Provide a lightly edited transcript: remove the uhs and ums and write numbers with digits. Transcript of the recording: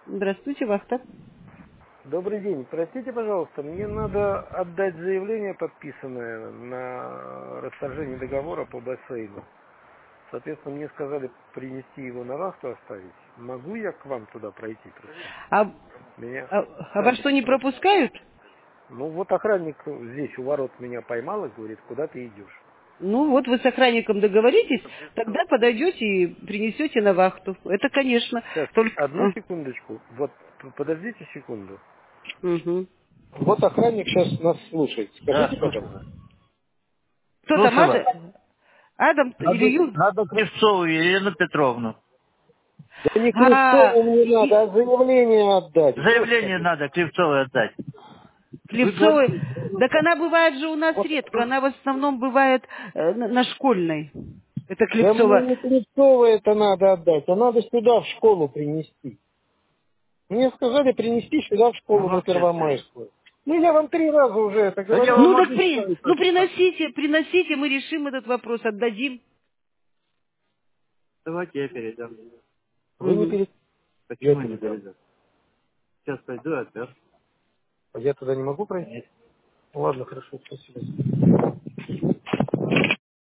Здравствуйте, вахта. Добрый день. Простите, пожалуйста, мне надо отдать заявление, подписанное на расторжение договора по бассейну. Соответственно, мне сказали принести его на вахту оставить. Могу я к вам туда пройти просто? А, Меня а вас сами что, не просят. пропускают? Ну вот охранник здесь у ворот меня поймал и говорит, куда ты идешь? Ну, вот вы с охранником договоритесь, тогда подойдете и принесете на вахту. Это, конечно, Сейчас, только... одну секундочку. Вот, подождите секунду. Мгм. Вот охранник сейчас нас слушает. Да, Скажите, слушаю пожалуйста. вас. Кто там, Слушаю вас. Адам или Юр? Надо Кривцову Елену Петровну. Да не А, Крестову мне надо, а заявление отдать, Заявление господи. надо Кривцовой отдать. Вы Клевцовой. говорите, Так она бывает же у нас Вот, редко, она в основном бывает на школьной. Это да мне Клевцова. не Крестова это надо отдать, а надо сюда в школу принести. Мне сказали принести сюда в школу на молодец. Первомайскую. Ну я вам 3 раза уже это Да я говорил, вам Ну не так могу... отвечаю ну так. приносите, мы решим этот вопрос, отдадим. Давайте я передам. Вы не Мгм. перед... Я Почему не передам. передам? Сейчас пойду и отдам. Я туда не могу пройти? Конечно. Ладно, хорошо, спасибо.